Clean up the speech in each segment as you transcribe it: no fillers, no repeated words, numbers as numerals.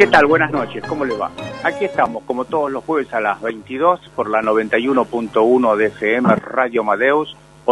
tal? Buenas noches, ¿cómo le va? Aquí estamos, como todos los jueves a las 22, por la 91.1 de FM Radio Amadeus o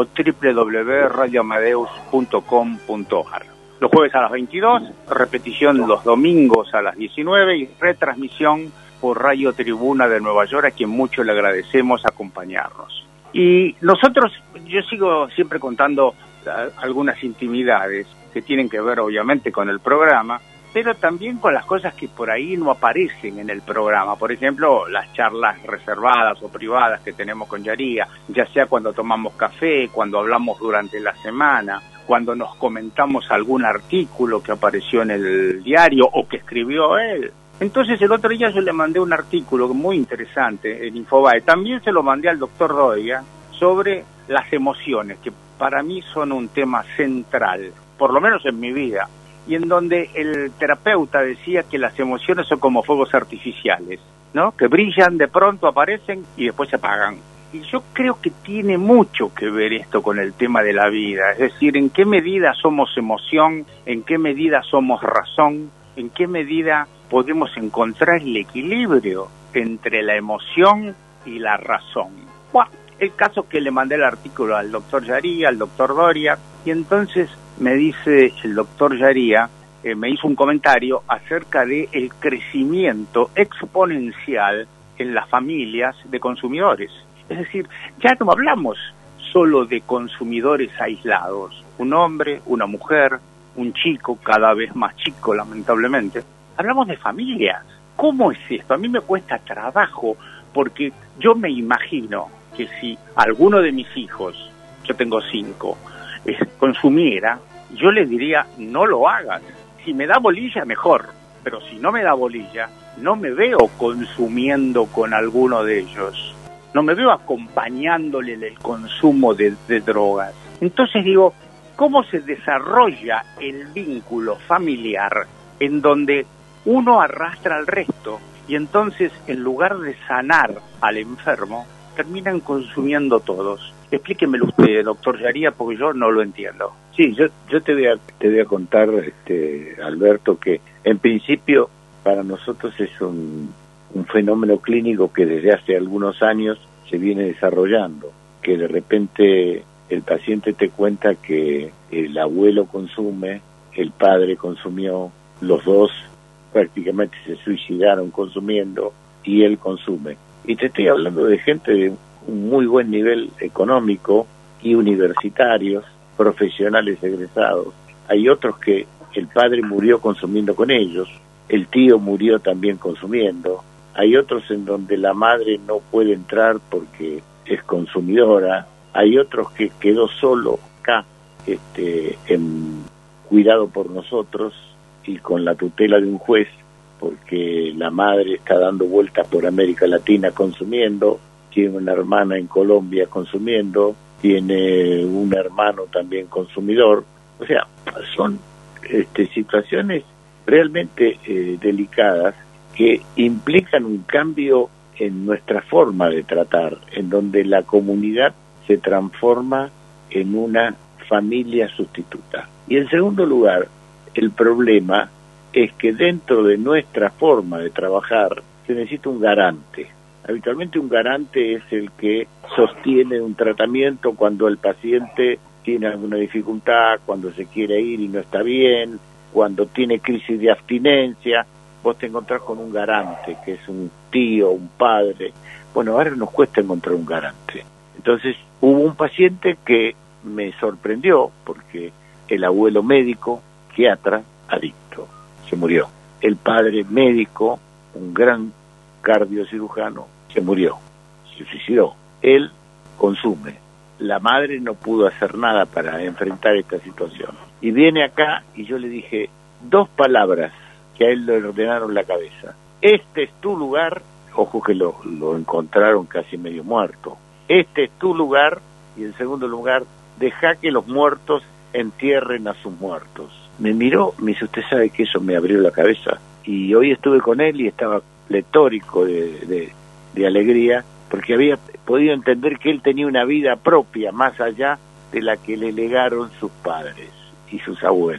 www.radioamadeus.com.ar. Los jueves a las 22, repetición los domingos a las 19 y retransmisión por Radio Tribuna de Nueva York, a quien mucho le agradecemos acompañarnos. Y nosotros, yo sigo siempre contando algunas intimidades que tienen que ver obviamente con el programa, pero también con las cosas que por ahí no aparecen en el programa. Por ejemplo, las charlas reservadas o privadas que tenemos con Yaría, ya sea cuando tomamos café, cuando hablamos durante la semana, cuando nos comentamos algún artículo que apareció en el diario o que escribió él. Entonces el otro día yo le mandé un artículo muy interesante en Infobae, también se lo mandé al doctor Doria, sobre las emociones, que para mí son un tema central, por lo menos en mi vida, y en donde el terapeuta decía que las emociones son como fuegos artificiales, ¿no? Que brillan, de pronto aparecen y después se apagan. Y yo creo que tiene mucho que ver esto con el tema de la vida, es decir, en qué medida somos emoción, en qué medida somos razón, en qué medida podemos encontrar el equilibrio entre la emoción y la razón. Bueno, el caso que le mandé el artículo al doctor Yaría, al doctor Doria, y entonces me dice el doctor Yaría, me hizo un comentario acerca de el crecimiento exponencial en las familias de consumidores. Es decir, ya no hablamos solo de consumidores aislados, un hombre, una mujer, un chico, cada vez más chico lamentablemente. Hablamos de familias. ¿Cómo es esto? A mí me cuesta trabajo porque yo me imagino que si alguno de mis hijos, yo tengo 5, consumiera, yo le diría, no lo hagas. Si me da bolilla, mejor. Pero si no me da bolilla, no me veo consumiendo con alguno de ellos. No me veo acompañándole en el consumo de drogas. Entonces digo, ¿cómo se desarrolla el vínculo familiar en donde uno arrastra al resto y entonces en lugar de sanar al enfermo, terminan consumiendo todos? Explíquemelo usted, doctor Yaría, porque yo no lo entiendo. Sí, yo te voy a contar, Alberto, que en principio para nosotros es un fenómeno clínico que desde hace algunos años se viene desarrollando, que de repente el paciente te cuenta que el abuelo consume, el padre consumió, los dos prácticamente se suicidaron consumiendo y él consume. Y te estoy hablando de gente de un muy buen nivel económico y universitarios, profesionales egresados. Hay otros que el padre murió consumiendo con ellos, el tío murió también consumiendo. Hay otros en donde la madre no puede entrar porque es consumidora. Hay otros que quedó solo acá, cuidado por nosotros y con la tutela de un juez, porque la madre está dando vueltas por América Latina consumiendo, tiene una hermana en Colombia consumiendo, tiene un hermano también consumidor. O sea, son situaciones realmente delicadas que implican un cambio en nuestra forma de tratar, en donde la comunidad se transforma en una familia sustituta. Y en segundo lugar, el problema es que dentro de nuestra forma de trabajar se necesita un garante. Habitualmente un garante es el que sostiene un tratamiento cuando el paciente tiene alguna dificultad, cuando se quiere ir y no está bien, cuando tiene crisis de abstinencia. Vos te encontrás con un garante, que es un tío, un padre. Bueno, ahora nos cuesta encontrar un garante. Entonces hubo un paciente que me sorprendió porque el abuelo médico, psiquiatra, adicto, se murió. El padre médico, un gran cardiocirujano, se murió, se suicidó. Él consume. La madre no pudo hacer nada para enfrentar esta situación. Y viene acá y yo le dije 2 palabras que a él le ordenaron la cabeza. Este es tu lugar. Ojo que lo encontraron casi medio muerto. Este es tu lugar. Y en segundo lugar, deja que los muertos entierren a sus muertos. Me miró, me dice, usted sabe que eso me abrió la cabeza. Y hoy estuve con él y estaba pletórico de alegría, porque había podido entender que él tenía una vida propia, más allá de la que le legaron sus padres y sus abuelos.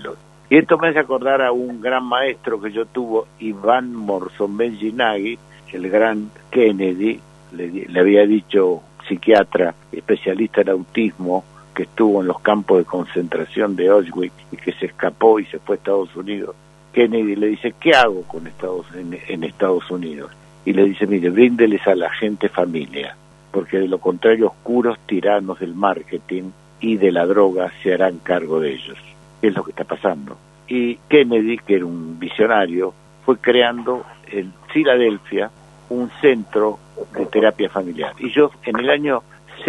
Y esto me hace acordar a un gran maestro que yo tuve, Iván Morzombendjinagi, el gran Kennedy, le había dicho, psiquiatra, especialista en autismo, que estuvo en los campos de concentración de Auschwitz y que se escapó y se fue a Estados Unidos. Kennedy le dice, ¿qué hago con en Estados Unidos? Y le dice, mire, bríndeles a la gente familia, porque de lo contrario oscuros tiranos del marketing y de la droga se harán cargo de ellos. Es lo que está pasando. Y Kennedy, que era un visionario, fue creando en Filadelfia un centro de terapia familiar. Y yo en el año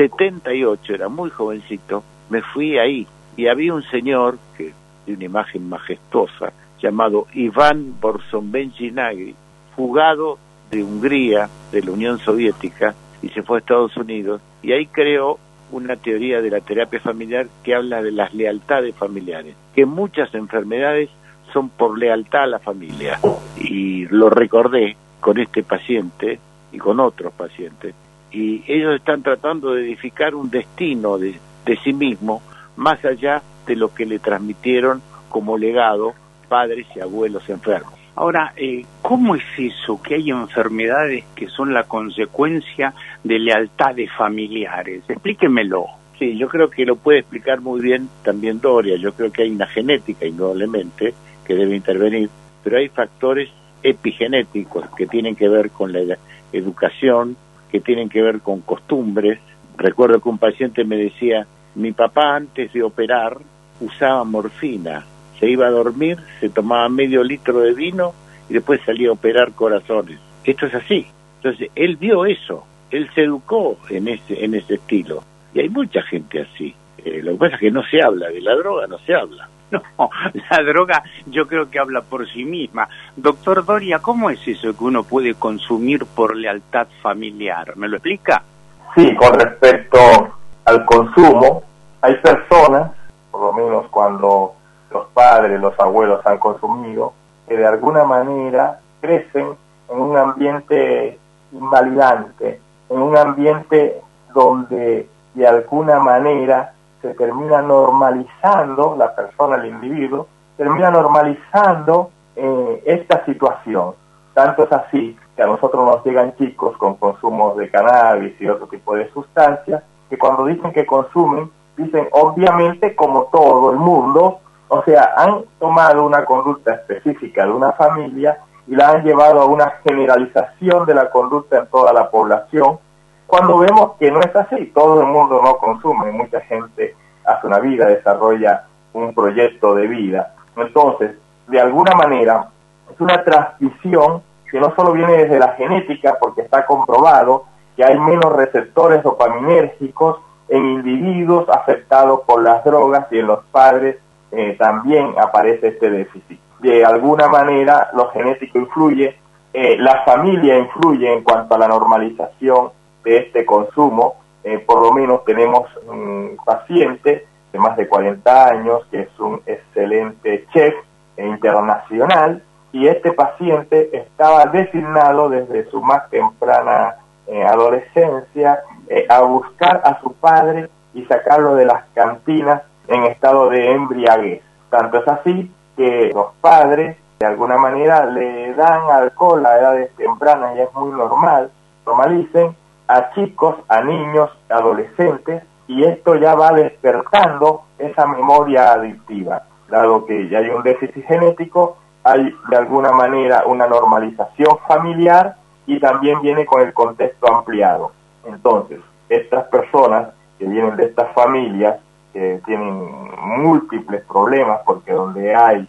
78, era muy jovencito, me fui ahí y había un señor que de una imagen majestuosa llamado Iván Morzombendjinagi, fugado de Hungría, de la Unión Soviética, y se fue a Estados Unidos, y ahí creó una teoría de la terapia familiar que habla de las lealtades familiares, que muchas enfermedades son por lealtad a la familia. Y lo recordé con este paciente y con otros pacientes, y ellos están tratando de edificar un destino de sí mismo, más allá de lo que le transmitieron como legado padres y abuelos enfermos. Ahora, ¿cómo es eso que hay enfermedades que son la consecuencia de lealtades familiares? Explíquemelo. Sí, yo creo que lo puede explicar muy bien también Doria. Yo creo que hay una genética, indudablemente, que debe intervenir, pero hay factores epigenéticos que tienen que ver con la educación, que tienen que ver con costumbres. Recuerdo que un paciente me decía, mi papá antes de operar usaba morfina, se iba a dormir, se tomaba medio litro de vino y después salía a operar corazones. Esto es así. Entonces, él vio eso, él se educó en ese estilo. Y hay mucha gente así. Lo que pasa es que no se habla, de la droga no se habla. No, la droga yo creo que habla por sí misma. Doctor Doria, ¿cómo es eso que uno puede consumir por lealtad familiar? ¿Me lo explica? Sí, con respecto al consumo, hay personas, por lo menos cuando los padres, los abuelos han consumido, que de alguna manera crecen en un ambiente invalidante, en un ambiente donde de alguna manera se termina normalizando, la persona, el individuo, termina normalizando esta situación. Tanto es así que a nosotros nos llegan chicos con consumos de cannabis y otro tipo de sustancias, que cuando dicen que consumen, dicen obviamente como todo el mundo, o sea, han tomado una conducta específica de una familia y la han llevado a una generalización de la conducta en toda la población, cuando vemos que no es así. Todo el mundo no consume, mucha gente hace una vida, desarrolla un proyecto de vida. Entonces, de alguna manera, es una transmisión que no solo viene desde la genética, porque está comprobado que hay menos receptores dopaminérgicos en individuos afectados por las drogas, y en los padres también aparece este déficit. De alguna manera lo genético influye, la familia influye en cuanto a la normalización de este consumo. Por lo menos tenemos un paciente de más de 40 años que es un excelente chef internacional, y este paciente estaba designado desde su más temprana adolescencia a buscar a su padre y sacarlo de las cantinas en estado de embriaguez. Tanto es así que los padres de alguna manera le dan alcohol a edades tempranas, y es muy normal, normalicen a chicos, a niños, adolescentes, y esto ya va despertando esa memoria adictiva. Dado que ya hay un déficit genético, hay de alguna manera una normalización familiar, y también viene con el contexto ampliado. Entonces, estas personas que vienen de estas familias que tienen múltiples problemas, porque donde hay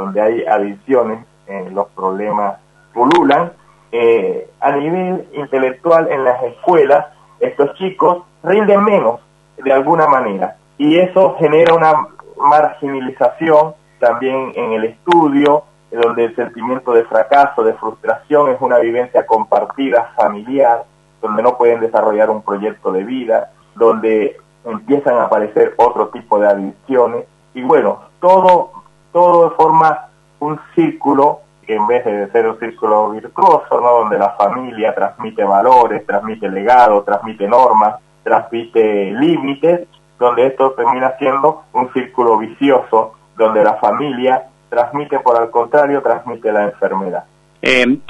adicciones, los problemas pululan. A nivel intelectual en las escuelas, estos chicos rinden menos de alguna manera, y eso genera una marginalización también en el estudio, donde el sentimiento de fracaso, de frustración, es una vivencia compartida familiar, donde no pueden desarrollar un proyecto de vida, donde empiezan a aparecer otro tipo de adicciones, y bueno, todo forma un círculo que en vez de ser un círculo virtuoso, ¿no?, donde la familia transmite valores, transmite legado, transmite normas, transmite límites, donde esto termina siendo un círculo vicioso, donde la familia transmite, por el contrario, transmite la enfermedad. El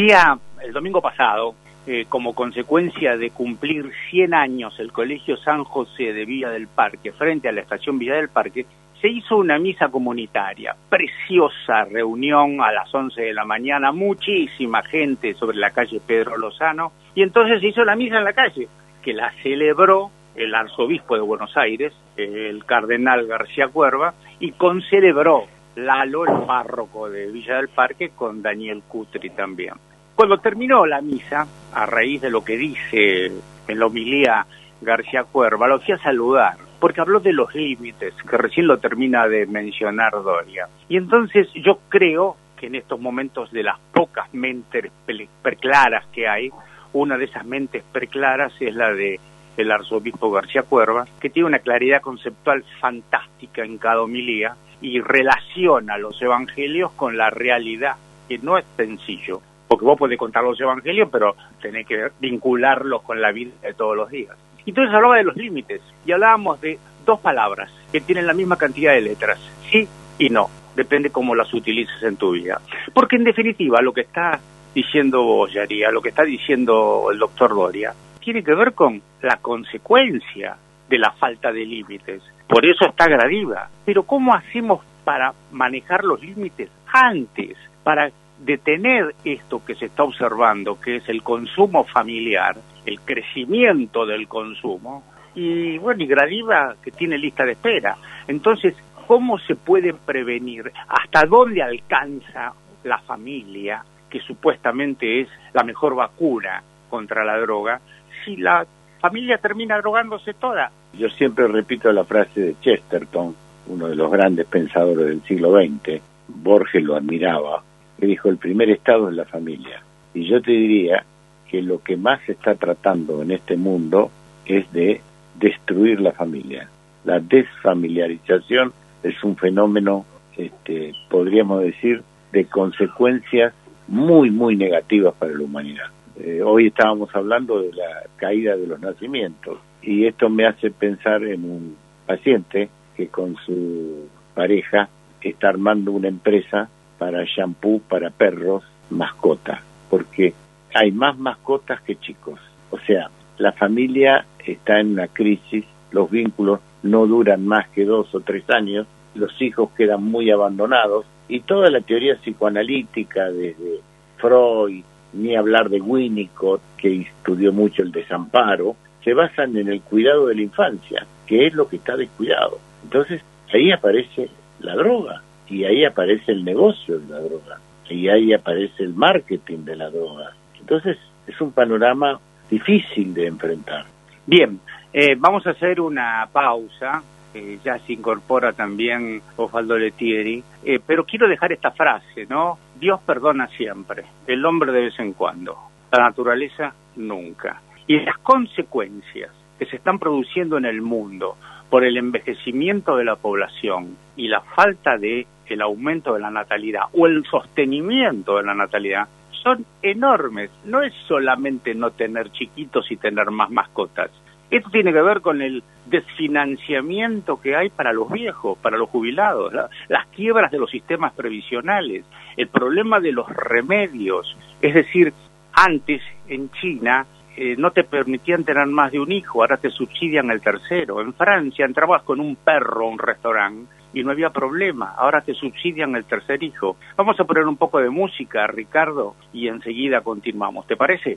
domingo pasado, como consecuencia de cumplir 100 años el Colegio San José de Villa del Parque, frente a la estación Villa del Parque, se hizo una misa comunitaria, preciosa reunión a las 11 de la mañana, muchísima gente sobre la calle Pedro Lozano, y entonces se hizo la misa en la calle, que la celebró el arzobispo de Buenos Aires, el cardenal García Cuerva, y concelebró Lalo, el párroco de Villa del Parque, con Daniel Cutri también. Cuando terminó la misa, a raíz de lo que dice en la homilía García Cuerva, lo fui a saludar, porque habló de los límites, que recién lo termina de mencionar Doria. Y entonces yo creo que en estos momentos, de las pocas mentes preclaras que hay, una de esas mentes preclaras es la de el arzobispo García Cuerva, que tiene una claridad conceptual fantástica en cada homilía y relaciona los evangelios con la realidad, que no es sencillo, porque vos podés contar los evangelios, pero tenés que vincularlos con la vida de todos los días. Entonces hablaba de los límites, y hablábamos de dos palabras que tienen la misma cantidad de letras, sí y no, depende cómo las utilices en tu vida. Porque en definitiva, lo que está diciendo vos, Yaría, lo que está diciendo el doctor Doria, tiene que ver con la consecuencia de la falta de límites. Por eso está Gradiva. Pero ¿cómo hacemos para manejar los límites antes, para detener esto que se está observando, que es el consumo familiar, el crecimiento del consumo? Y bueno, y Gradiva, que tiene lista de espera. Entonces, ¿cómo se puede prevenir? ¿Hasta dónde alcanza la familia, que supuestamente es la mejor vacuna contra la droga, si la familia termina drogándose toda? Yo siempre repito la frase de Chesterton, uno de los grandes pensadores del siglo XX, Borges lo admiraba, que dijo: el primer estado es la familia. Y yo te diría que lo que más se está tratando en este mundo es de destruir la familia. La desfamiliarización es un fenómeno, podríamos decir, de consecuencias muy, muy negativas para la humanidad. Hoy estábamos hablando de la caída de los nacimientos, y esto me hace pensar en un paciente que con su pareja está armando una empresa para shampoo para perros, mascotas, porque hay más mascotas que chicos. O sea, la familia está en una crisis, los vínculos no duran más que 2 o 3 años, los hijos quedan muy abandonados, y toda la teoría psicoanalítica, desde Freud, ni hablar de Winnicott, que estudió mucho el desamparo, se basan en el cuidado de la infancia, que es lo que está descuidado. Entonces, ahí aparece la droga, y ahí aparece el negocio de la droga, y ahí aparece el marketing de la droga. Entonces, es un panorama difícil de enfrentar. Bien, vamos a hacer una pausa. Ya se incorpora también Osvaldo Lettieri, pero quiero dejar esta frase, ¿no? Dios perdona siempre, el hombre de vez en cuando, la naturaleza nunca. Y las consecuencias que se están produciendo en el mundo por el envejecimiento de la población y la falta de el aumento de la natalidad o el sostenimiento de la natalidad son enormes. No es solamente no tener chiquitos y tener más mascotas. Esto tiene que ver con el desfinanciamiento que hay para los viejos, para los jubilados, las quiebras de los sistemas previsionales, el problema de los remedios. Es decir, antes en China no te permitían tener más de un hijo, ahora te subsidian el tercero. En Francia entrabas con un perro a un restaurante y no había problema, ahora te subsidian el tercer hijo. Vamos a poner un poco de música, Ricardo, y enseguida continuamos. ¿Te parece?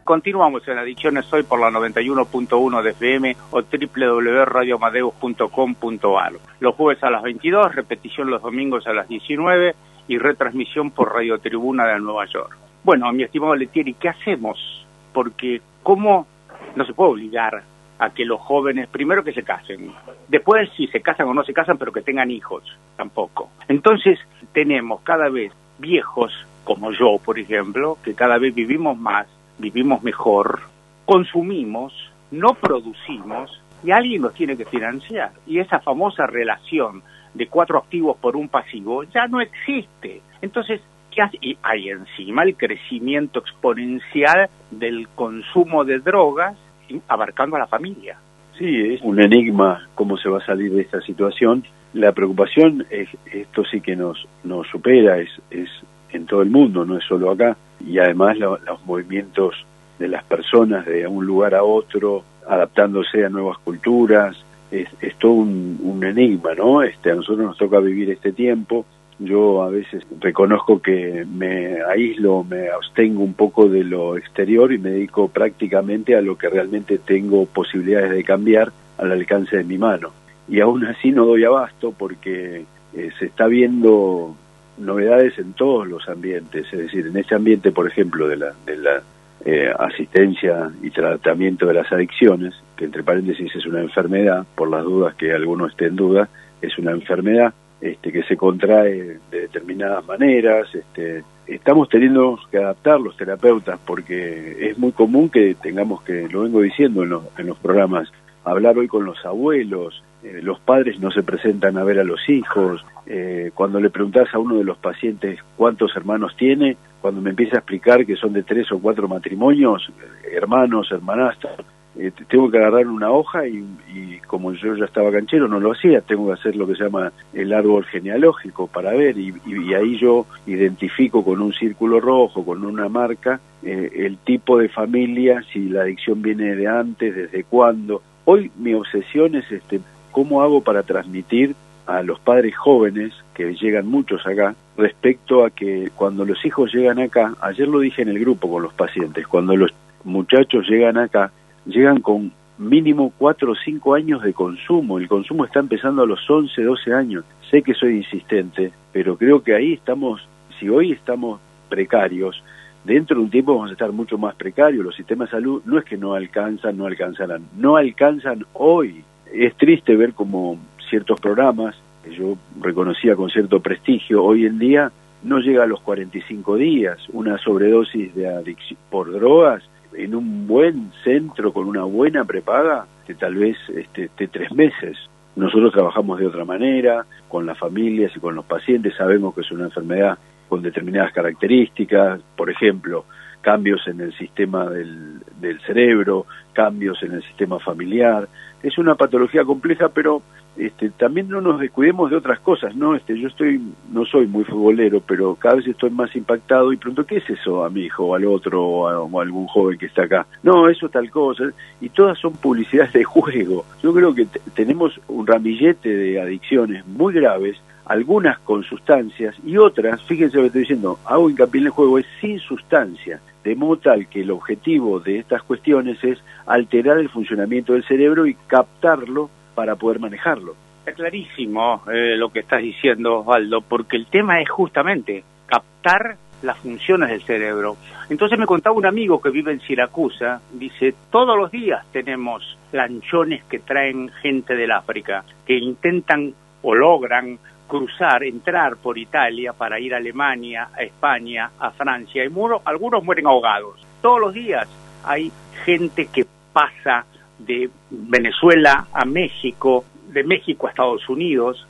Continuamos en Adicciones Hoy por la 91.1 de FM o www.radioamadeus.com.ar. Los jueves a las 22, repetición los domingos a las 19 y retransmisión por Radio Tribuna de Nueva York. Bueno, mi estimado Letieri, ¿qué hacemos? Porque ¿cómo no se puede obligar a que los jóvenes, primero que se casen, después si se casan o no se casan, pero que tengan hijos, tampoco? Entonces tenemos cada vez viejos, como yo, por ejemplo, que cada vez vivimos más, vivimos mejor, consumimos, no producimos, y alguien nos tiene que financiar. Y esa famosa relación de 4 activos por un pasivo ya no existe. Entonces, ¿qué hace? Y hay encima el crecimiento exponencial del consumo de drogas abarcando a la familia. Sí, es un enigma cómo se va a salir de esta situación. La preocupación es, esto sí que nos supera, es en todo el mundo, no es solo acá, y además los movimientos de las personas de un lugar a otro, adaptándose a nuevas culturas, es todo un enigma, ¿no? A nosotros nos toca vivir este tiempo. Yo a veces reconozco que me aíslo, me abstengo un poco de lo exterior y me dedico prácticamente a lo que realmente tengo posibilidades de cambiar al alcance de mi mano. Y aún así no doy abasto porque se está viendo novedades en todos los ambientes, es decir, en este ambiente, por ejemplo, de la asistencia y tratamiento de las adicciones, que entre paréntesis es una enfermedad, por las dudas que alguno esté en duda, es una enfermedad que se contrae de determinadas maneras. Estamos teniendo que adaptar los terapeutas porque es muy común que tengamos que, lo vengo diciendo en los programas, hablar hoy con los abuelos. Los padres no se presentan a ver a los hijos. Cuando le preguntás a uno de los pacientes cuántos hermanos tiene, cuando me empieza a explicar que son de 3 o 4 matrimonios, hermanos, hermanastros, tengo que agarrar una hoja y como yo ya estaba canchero, no lo hacía, tengo que hacer lo que se llama el árbol genealógico para ver, y ahí yo identifico con un círculo rojo, con una marca, el tipo de familia, si la adicción viene de antes, desde cuándo. Hoy mi obsesión es cómo hago para transmitir a los padres jóvenes, que llegan muchos acá, respecto a que cuando los hijos llegan acá, ayer lo dije en el grupo con los pacientes, cuando los muchachos llegan acá, llegan con mínimo 4 o 5 años de consumo. El consumo está empezando a los 11, 12 años. Sé que soy insistente, pero creo que ahí estamos, si hoy estamos precarios, dentro de un tiempo vamos a estar mucho más precarios. Los sistemas de salud no es que no alcanzan hoy. Es triste ver como ciertos programas, que yo reconocía con cierto prestigio, hoy en día no llega a los 45 días. Una sobredosis de adicción por drogas en un buen centro con una buena prepaga, que tal vez 3 meses. Nosotros trabajamos de otra manera, con las familias y con los pacientes, sabemos que es una enfermedad con determinadas características, por ejemplo, cambios en el sistema del cerebro, cambios en el sistema familiar. Es una patología compleja, pero también no nos descuidemos de otras cosas, ¿no? Yo no soy muy futbolero, pero cada vez estoy más impactado y pregunto, ¿qué es eso a mi hijo o al otro o a algún joven que está acá? No, eso tal cosa, y todas son publicidades de juego. Yo creo que tenemos un ramillete de adicciones muy graves, algunas con sustancias y otras, fíjense lo que estoy diciendo, hago hincapié en el juego, es sin sustancia, de modo tal que el objetivo de estas cuestiones es alterar el funcionamiento del cerebro y captarlo para poder manejarlo. Está clarísimo lo que estás diciendo, Osvaldo, porque el tema es justamente captar las funciones del cerebro. Entonces me contaba un amigo que vive en Siracusa, dice, todos los días tenemos lanchones que traen gente del África, que intentan o logran entrar por Italia para ir a Alemania, a España, a Francia, y algunos mueren ahogados. Todos los días hay gente que pasa de Venezuela a México, de México a Estados Unidos,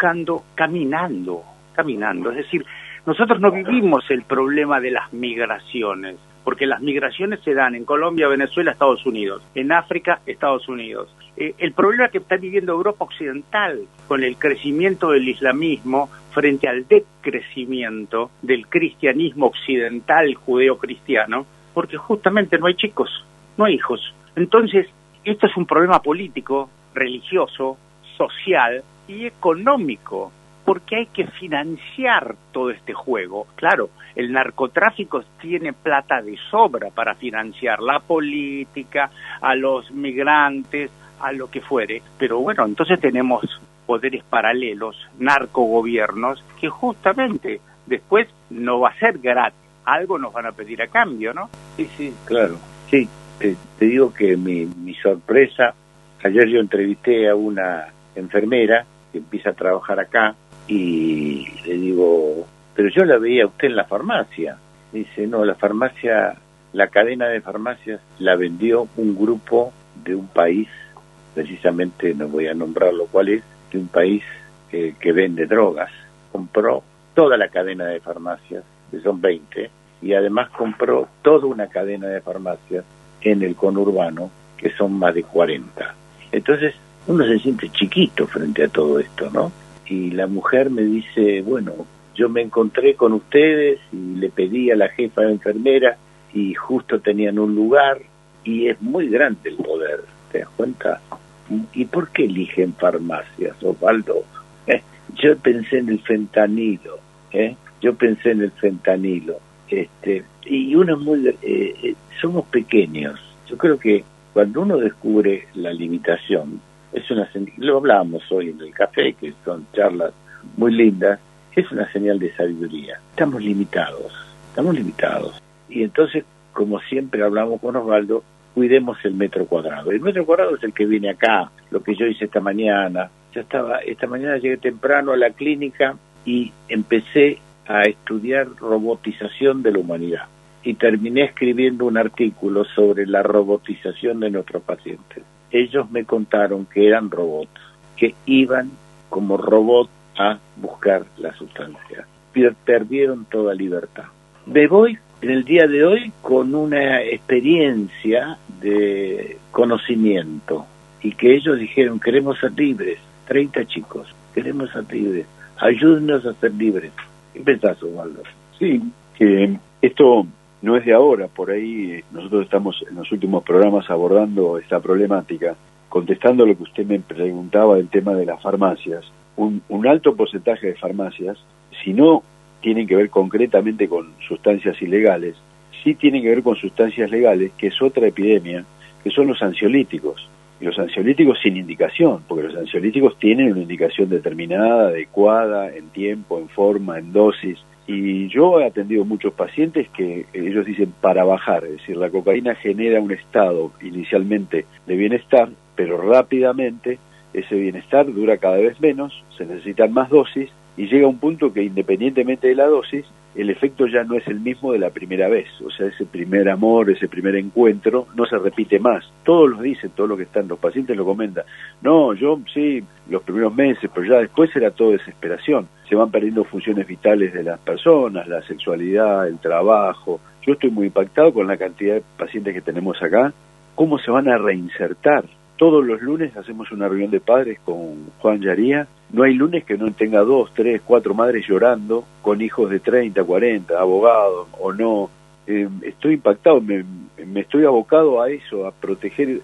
caminando. Es decir, nosotros no vivimos el problema de las migraciones, porque las migraciones se dan en Colombia, Venezuela, Estados Unidos, en África, Estados Unidos. El problema que está viviendo Europa Occidental con el crecimiento del islamismo frente al decrecimiento del cristianismo occidental judeo-cristiano, porque justamente no hay chicos, no hay hijos. Entonces, esto es un problema político, religioso, social y económico. porque hay que financiar todo este juego. Claro, el narcotráfico tiene plata de sobra para financiar la política, a los migrantes, a lo que fuere, pero bueno, entonces tenemos poderes paralelos, narcogobiernos, que justamente después no va a ser gratis, algo nos van a pedir a cambio, ¿no? Sí, claro, sí, te digo que mi sorpresa, ayer yo entrevisté a una enfermera que empieza a trabajar acá y le digo, pero yo la veía a usted en la farmacia. Dice, no, la farmacia, la cadena de farmacias la vendió un grupo de un país, precisamente no voy a nombrarlo cuál es, de un país que vende drogas. Compró toda la cadena de farmacias, que son 20, y además compró toda una cadena de farmacias en el conurbano, que son más de 40. Entonces, uno se siente chiquito frente a todo esto, ¿no? Y la mujer me dice, bueno, yo me encontré con ustedes y le pedí a la jefa de enfermera y justo tenían un lugar y es muy grande el poder, ¿te das cuenta? ¿Y por qué eligen farmacias, Osvaldo? Yo pensé en el fentanilo, yo pensé en el fentanilo, y uno es muy, somos pequeños. Yo creo que cuando uno descubre la limitación, lo hablábamos hoy en el café, que son charlas muy lindas, es una señal de sabiduría. Estamos limitados. Y entonces, como siempre hablamos con Osvaldo, cuidemos el metro cuadrado. El metro cuadrado es el que viene acá, lo que yo hice esta mañana. Esta mañana llegué temprano a la clínica y empecé a estudiar robotización de la humanidad. Y terminé escribiendo un artículo sobre la robotización de nuestros pacientes. Ellos me contaron que eran robots, que iban como robot a buscar la sustancia. Perdieron toda libertad. Me voy en el día de hoy con una experiencia de conocimiento y que ellos dijeron, queremos ser libres, 30 chicos, queremos ser libres, ayúdenos a ser libres. ¿Qué pensás, Osvaldo? Sí, que esto no es de ahora, por ahí nosotros estamos en los últimos programas abordando esta problemática, contestando lo que usted me preguntaba del tema de las farmacias. Un alto porcentaje de farmacias, si no tienen que ver concretamente con sustancias ilegales, sí tienen que ver con sustancias legales, que es otra epidemia, que son los ansiolíticos. Y los ansiolíticos sin indicación, porque los ansiolíticos tienen una indicación determinada, adecuada, en tiempo, en forma, en dosis. Y yo he atendido muchos pacientes que ellos dicen para bajar, es decir, la cocaína genera un estado inicialmente de bienestar, pero rápidamente ese bienestar dura cada vez menos, se necesitan más dosis y llega a un punto que independientemente de la dosis, el efecto ya no es el mismo de la primera vez. O sea, ese primer amor, ese primer encuentro, no se repite más. Todos lo dicen, todos los que están, los pacientes lo comentan. No, yo sí, los primeros meses, pero ya después era todo desesperación. Se van perdiendo funciones vitales de las personas, la sexualidad, el trabajo. Yo estoy muy impactado con la cantidad de pacientes que tenemos acá, cómo se van a reinsertar. Todos los lunes hacemos una reunión de padres con Juan Yaría. No hay lunes que no tenga 2, 3, 4 madres llorando con hijos de 30, 40, abogados o no. Estoy impactado, me estoy abocado a eso, a proteger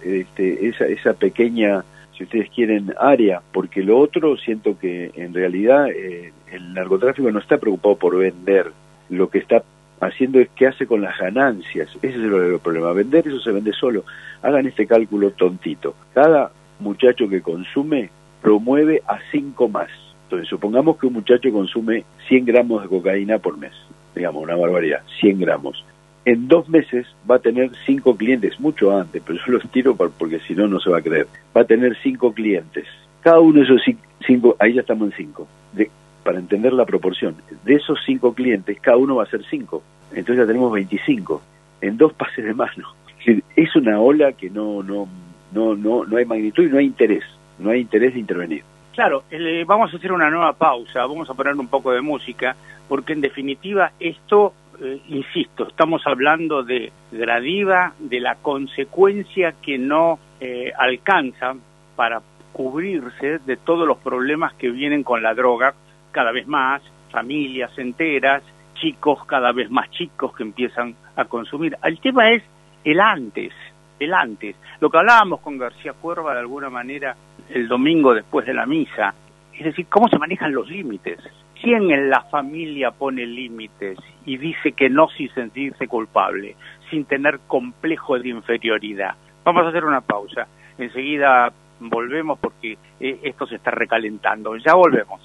esa pequeña, si ustedes quieren, área, porque lo otro siento que en realidad el narcotráfico no está preocupado por vender, lo que está haciendo es qué hace con las ganancias. Ese es el problema. Vender, eso se vende solo. Hagan este cálculo tontito. Cada muchacho que consume promueve a 5 más. Entonces, supongamos que un muchacho consume 100 gramos de cocaína por mes. Digamos, una barbaridad, 100 gramos. En 2 meses va a tener 5 clientes, mucho antes, pero yo los tiro porque si no, no se va a creer. Va a tener 5 clientes. Cada uno de esos 5, ahí ya estamos en 5. Para entender la proporción, de esos 5 clientes, cada uno va a ser 5. Entonces ya tenemos 25, en 2 pases de mano. Es una ola que no hay magnitud y no hay interés de intervenir. Claro, vamos a hacer una nueva pausa, vamos a poner un poco de música, porque en definitiva esto, insisto, estamos hablando de Gradiva, de la consecuencia que no alcanza para cubrirse de todos los problemas que vienen con la droga, cada vez más, familias enteras, chicos cada vez más chicos que empiezan a consumir. El tema es el antes. Lo que hablábamos con García Cuerva de alguna manera el domingo después de la misa, Es decir, cómo se manejan los límites. ¿Quién en la familia pone límites y dice que no sin sentirse culpable, sin tener complejo de inferioridad? Vamos a hacer una pausa. Enseguida volvemos porque esto se está recalentando. Ya volvemos.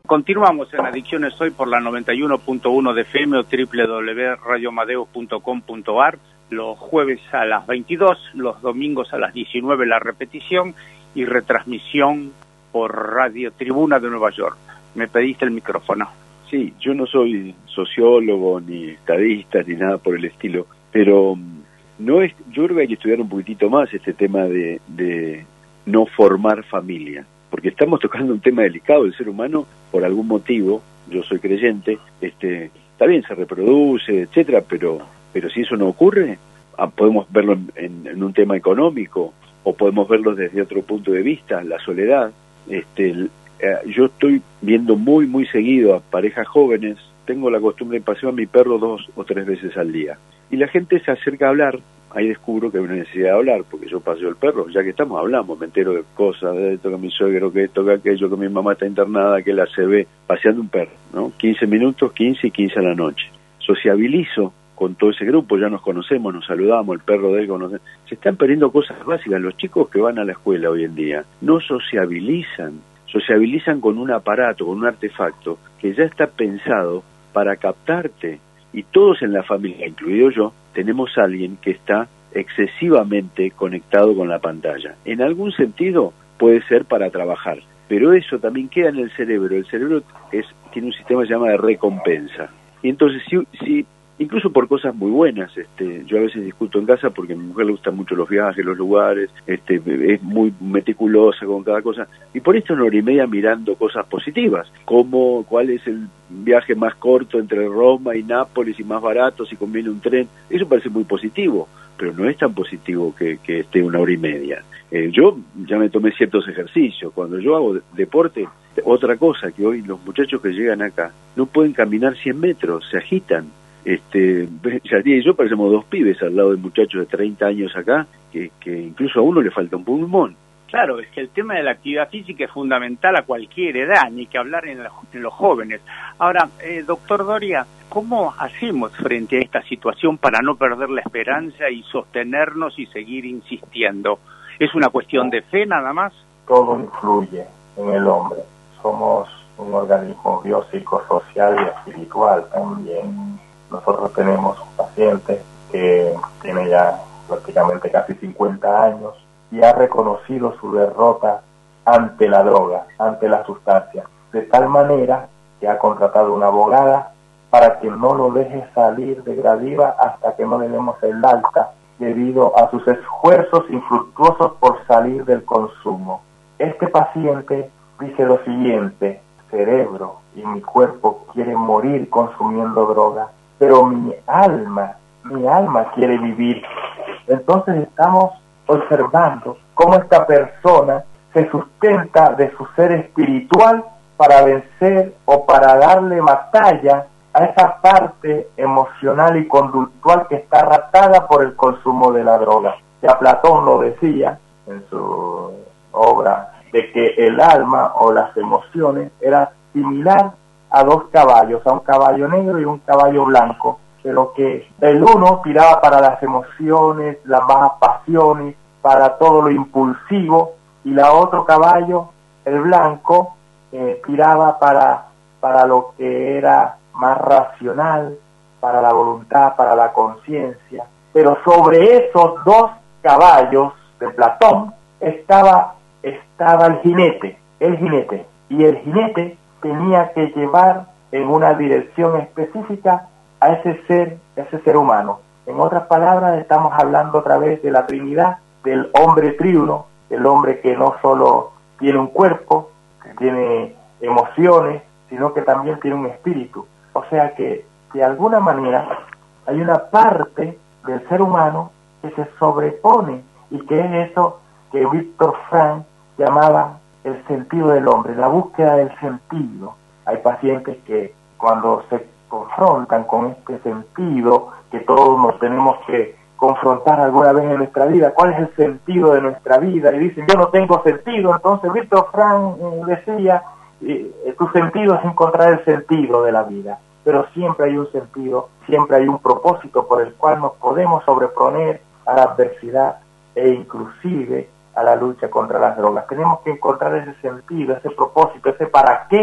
Continuamos en Adicciones Hoy por la 91.1 de FM o www.radioamadeus.com.ar, los jueves a las 22, los domingos a las 19 la repetición y retransmisión por Radio Tribuna de Nueva York. Me pediste el micrófono. Sí, yo no soy sociólogo, ni estadista, ni nada por el estilo, pero no es, yo creo que hay que estudiar un poquitito más este tema de no formar familia, porque estamos tocando un tema delicado. El ser humano, por algún motivo, yo soy creyente, está bien, se reproduce, etcétera, pero si eso no ocurre, podemos verlo en un tema económico, o podemos verlo desde otro punto de vista, la soledad. Yo estoy viendo muy seguido a parejas jóvenes. Tengo la costumbre de pasear a mi perro 2 o 3 veces al día, y la gente se acerca a hablar. Ahí descubro que hay una necesidad de hablar, porque yo paseo el perro, ya que estamos, hablamos, me entero de cosas, de esto que mi suegro, que esto, que aquello, que mi mamá está internada, que la se ve paseando un perro, ¿no? 15 minutos, 15 y 15 a la noche. Sociabilizo con todo ese grupo, ya nos conocemos, nos saludamos, el perro de él conoce. Se están perdiendo cosas básicas. Los chicos que van a la escuela hoy en día no sociabilizan con un aparato, con un artefacto que ya está pensado para captarte. Y todos en la familia, incluido yo, tenemos a alguien que está excesivamente conectado con la pantalla. En algún sentido puede ser para trabajar, pero eso también queda en el cerebro. El cerebro tiene un sistema que se llama de recompensa. Y entonces, si incluso por cosas muy buenas, yo a veces discuto en casa porque a mi mujer le gustan mucho los viajes, los lugares, es muy meticulosa con cada cosa, y por esto 1 hora y media mirando cosas positivas, como cuál es el viaje más corto entre Roma y Nápoles y más barato, si conviene un tren. Eso parece muy positivo, pero no es tan positivo que esté 1 hora y media. Yo ya me tomé ciertos ejercicios. Cuando yo hago deporte, otra cosa, que hoy los muchachos que llegan acá no pueden caminar 100 metros, se agitan. Yadira y yo parecemos 2 pibes al lado de muchachos de 30 años acá, que incluso a uno le falta un pulmón. Claro, es que el tema de la actividad física es fundamental a cualquier edad, ni que hablar en los jóvenes. Ahora, doctor Doria, ¿cómo hacemos frente a esta situación para no perder la esperanza y sostenernos y seguir insistiendo? ¿Es una cuestión de fe nada más? Todo influye en el hombre. Somos un organismo biopsicosocial y espiritual también. Nosotros tenemos un paciente que tiene ya prácticamente casi 50 años y ha reconocido su derrota ante la droga, ante la sustancia, de tal manera que ha contratado una abogada para que no lo deje salir de Gradiva hasta que no le demos el alta, debido a sus esfuerzos infructuosos por salir del consumo. Este paciente dice lo siguiente: cerebro y mi cuerpo quieren morir consumiendo droga, pero mi alma quiere vivir. Entonces estamos observando cómo esta persona se sustenta de su ser espiritual para vencer o para darle batalla a esa parte emocional y conductual que está arrastrada por el consumo de la droga. Ya Platón lo decía en su obra, de que el alma o las emociones era similar a 2 caballos, a un caballo negro y un caballo blanco, pero que el uno tiraba para las emociones, las bajas pasiones, para todo lo impulsivo, y la otro caballo, el blanco, tiraba para lo que era más racional, para la voluntad, para la conciencia. Pero sobre esos 2 caballos de Platón estaba el jinete, y el jinete tenía que llevar en una dirección específica a ese ser humano. En otras palabras, estamos hablando otra vez de la Trinidad, del hombre triuno, el hombre que no solo tiene un cuerpo, que tiene emociones, sino que también tiene un espíritu. O sea que, de alguna manera, hay una parte del ser humano que se sobrepone, y que es eso que Víctor Frank llamaba el sentido del hombre, la búsqueda del sentido. Hay pacientes que cuando se confrontan con este sentido, que todos nos tenemos que confrontar alguna vez en nuestra vida, ¿cuál es el sentido de nuestra vida? Y dicen, yo no tengo sentido. Entonces Víctor Frank decía, tu sentido es encontrar el sentido de la vida, pero siempre hay un sentido, siempre hay un propósito por el cual nos podemos sobreponer a la adversidad e inclusive a la lucha contra las drogas. Tenemos que encontrar ese sentido, ese propósito, ese para qué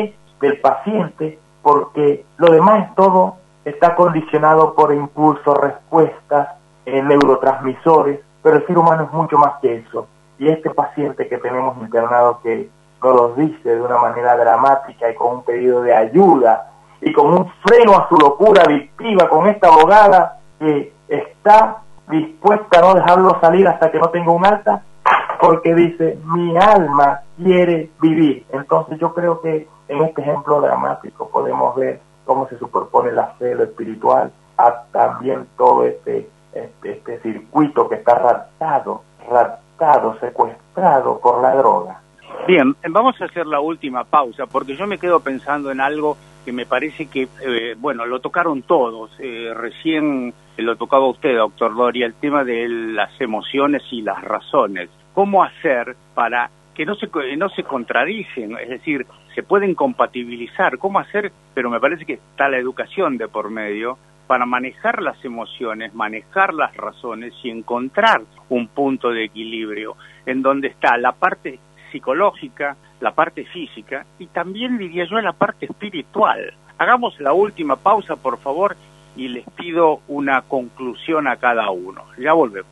del paciente, porque lo demás todo está condicionado por impulsos, respuestas, neurotransmisores, pero el ser humano es mucho más que eso. Y este paciente que tenemos internado, que nos lo dice de una manera dramática y con un pedido de ayuda y con un freno a su locura adictiva, con esta abogada que está dispuesta a no dejarlo salir hasta que no tenga un alta, porque dice, mi alma quiere vivir. Entonces yo creo que en este ejemplo dramático podemos ver cómo se superpone la fe, lo espiritual, a también todo este circuito que está raptado, secuestrado por la droga. Bien, vamos a hacer la última pausa, porque yo me quedo pensando en algo que me parece que, lo tocaron todos. Recién lo tocaba usted, doctor Doria, el tema de las emociones y las razones. ¿Cómo hacer para que no se contradicen? Es decir, se pueden compatibilizar. ¿Cómo hacer? Pero me parece que está la educación de por medio para manejar las emociones, manejar las razones y encontrar un punto de equilibrio en donde está la parte psicológica, la parte física y también, diría yo, la parte espiritual. Hagamos la última pausa, por favor, y les pido una conclusión a cada uno. Ya volvemos.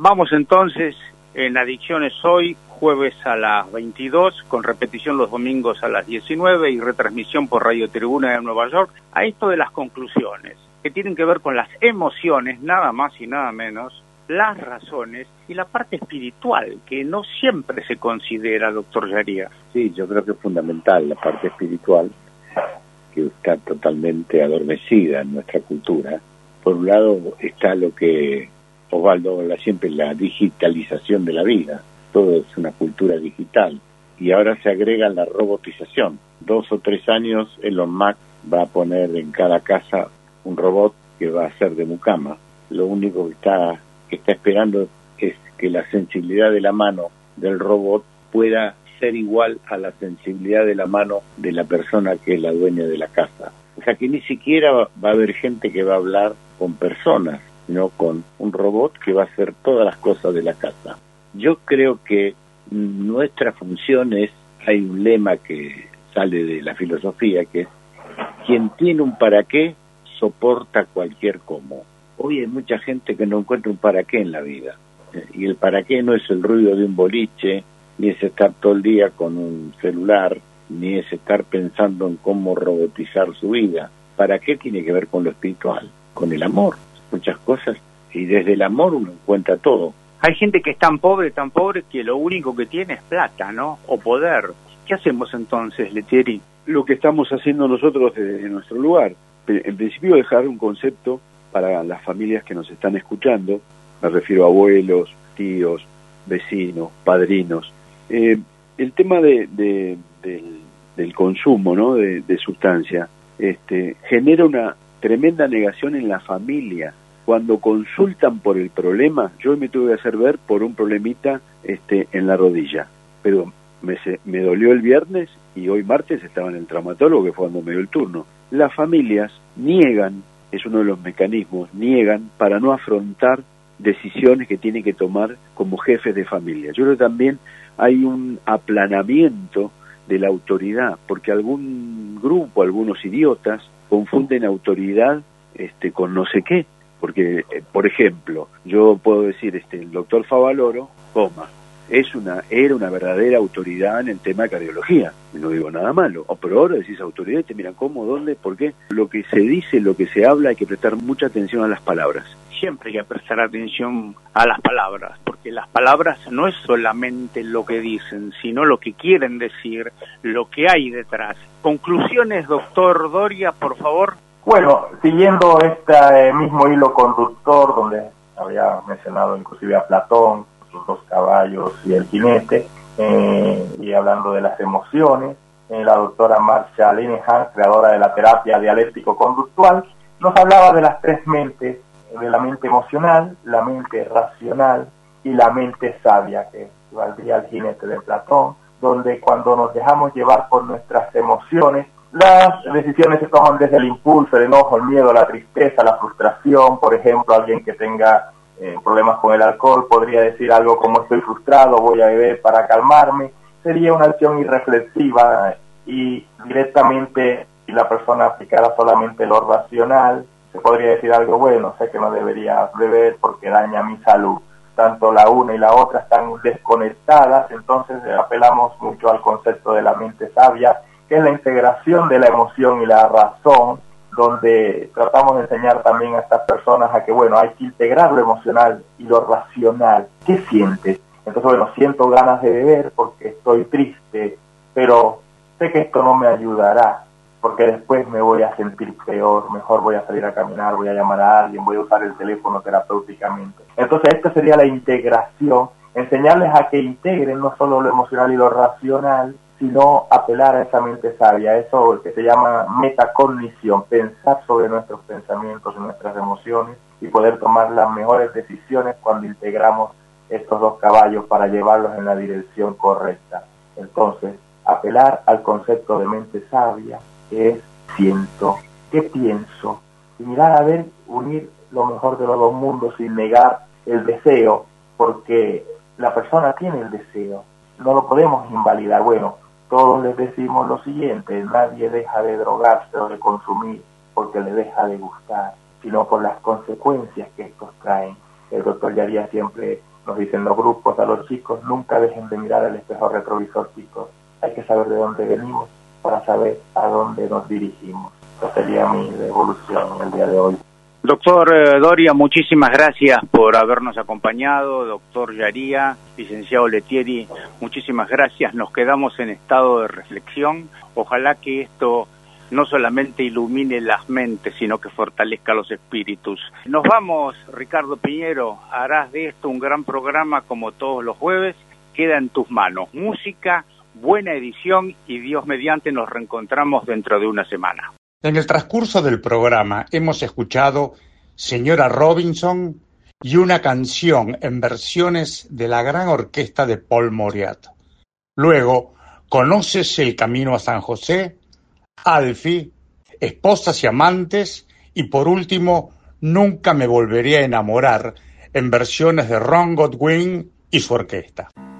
Vamos entonces en Adicciones hoy, jueves a las 22, con repetición los domingos a las 19 y retransmisión por Radio Tribuna de Nueva York, a esto de las conclusiones, que tienen que ver con las emociones, nada más y nada menos, las razones y la parte espiritual, que no siempre se considera, doctor Yaría. Sí, yo creo que es fundamental la parte espiritual, que está totalmente adormecida en nuestra cultura. Por un lado está lo que Osvaldo habla siempre, la digitalización de la vida. Todo es una cultura digital. Y ahora se agrega la robotización. 2 o 3 años Elon Musk va a poner en cada casa un robot que va a ser de mucama. Lo único que está esperando es que la sensibilidad de la mano del robot pueda ser igual a la sensibilidad de la mano de la persona que es la dueña de la casa. O sea que ni siquiera va a haber gente que va a hablar con personas, sino con un robot que va a hacer todas las cosas de la casa. Yo creo que nuestra función es, hay un lema que sale de la filosofía, que es: quien tiene un para qué soporta cualquier cómo. Hoy hay mucha gente que no encuentra un para qué en la vida, y el para qué no es el ruido de un boliche, ni es estar todo el día con un celular, ni es estar pensando en cómo robotizar su vida. ¿Para qué? Tiene que ver con lo espiritual, con el amor, muchas cosas, y desde el amor uno encuentra todo. Hay gente que es tan pobre, que lo único que tiene es plata, ¿no? O poder. ¿Qué hacemos entonces, Letieri? Lo que estamos haciendo nosotros desde nuestro lugar, en principio dejar un concepto para las familias que nos están escuchando, me refiero a abuelos, tíos, vecinos, padrinos. El tema del consumo, ¿no?, de sustancia, genera una tremenda negación en la familia. Cuando consultan por el problema, yo me tuve que hacer ver por un problemita en la rodilla, pero me dolió el viernes y hoy martes estaba en el traumatólogo, que fue cuando me dio el turno. Las familias niegan, es uno de los mecanismos, niegan para no afrontar decisiones que tienen que tomar como jefes de familia. Yo creo que también hay un aplanamiento de la autoridad, porque algún grupo, algunos idiotas, confunden autoridad con no sé qué. Porque, por ejemplo, yo puedo decir, el doctor Favaloro, era una verdadera autoridad en el tema de cardiología, no digo nada malo, pero ahora decís autoridad y te miran cómo, dónde, por qué. Lo que se dice, lo que se habla, hay que prestar mucha atención a las palabras. Siempre hay que prestar atención a las palabras, porque las palabras no es solamente lo que dicen, sino lo que quieren decir, lo que hay detrás. Conclusiones, doctor Doria, por favor. Bueno, siguiendo este mismo hilo conductor, donde había mencionado inclusive a Platón, sus 2 caballos y el jinete, y hablando de las emociones, la doctora Marsha Linehan, creadora de la terapia dialéctico-conductual, nos hablaba de las 3 mentes, de la mente emocional, la mente racional y la mente sabia, que valdría el jinete de Platón, donde cuando nos dejamos llevar por nuestras emociones, las decisiones se toman desde el impulso, el enojo, el miedo, la tristeza, la frustración. Por ejemplo, alguien que tenga problemas con el alcohol podría decir algo como: estoy frustrado, voy a beber para calmarme. Sería una acción irreflexiva y directamente, si la persona aplicara solamente lo racional, se podría decir algo: bueno, sé que no debería beber porque daña mi salud. Tanto la una y la otra están desconectadas, entonces apelamos mucho al concepto de la mente sabia, que es la integración de la emoción y la razón, donde tratamos de enseñar también a estas personas a que, bueno, hay que integrar lo emocional y lo racional. ¿Qué sientes? Entonces, bueno, siento ganas de beber porque estoy triste, pero sé que esto no me ayudará, porque después me voy a sentir peor, mejor voy a salir a caminar, voy a llamar a alguien, voy a usar el teléfono terapéuticamente. Entonces, esta sería la integración, enseñarles a que integren no solo lo emocional y lo racional, sino apelar a esa mente sabia, eso que se llama metacognición, pensar sobre nuestros pensamientos y nuestras emociones y poder tomar las mejores decisiones cuando integramos estos 2 caballos para llevarlos en la dirección correcta. Entonces, apelar al concepto de mente sabia, que es siento, qué pienso, y mirar a ver, unir lo mejor de los 2 mundos sin negar el deseo, porque la persona tiene el deseo, no lo podemos invalidar. Bueno, todos les decimos lo siguiente: nadie deja de drogarse o de consumir porque le deja de gustar, sino por las consecuencias que estos traen. El doctor Yaría siempre nos dicen los grupos a los chicos, nunca dejen de mirar al espejo retrovisor, chicos. Hay que saber de dónde venimos para saber a dónde nos dirigimos. Esa sería mi devolución el día de hoy. Doctor Doria, muchísimas gracias por habernos acompañado. Doctor Yaría, licenciado Lettieri, muchísimas gracias. Nos quedamos en estado de reflexión. Ojalá que esto no solamente ilumine las mentes, sino que fortalezca los espíritus. Nos vamos, Ricardo Piñero. Harás de esto un gran programa como todos los jueves. Queda en tus manos. Música, buena edición y Dios mediante nos reencontramos dentro de una semana. En el transcurso del programa hemos escuchado Señora Robinson y una canción en versiones de la gran orquesta de Paul Mauriat. Luego, ¿Conoces el camino a San José?, Alfie, Esposas y amantes y por último, Nunca me volveré a enamorar en versiones de Ron Goodwin y su orquesta.